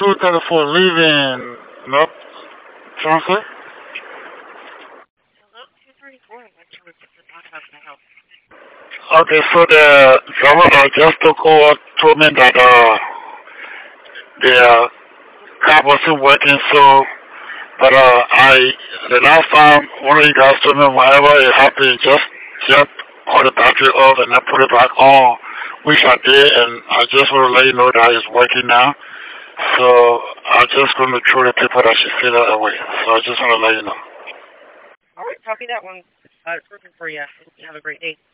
2:34 leaving. Nope. Transfer? Hello, 234. I'm actually just to talk about my house. Okay, so the driver just took over, told me that the cab wasn't working, so, but the last time one of you guys told me whenever it happened, just cut the battery off and then put it back on, which I did, and I just want to let you know that it's working now. So I'm just going to throw the paper that she filled out away. So I just want to let you know. All right, copy that one. It's working for you. Have a great day.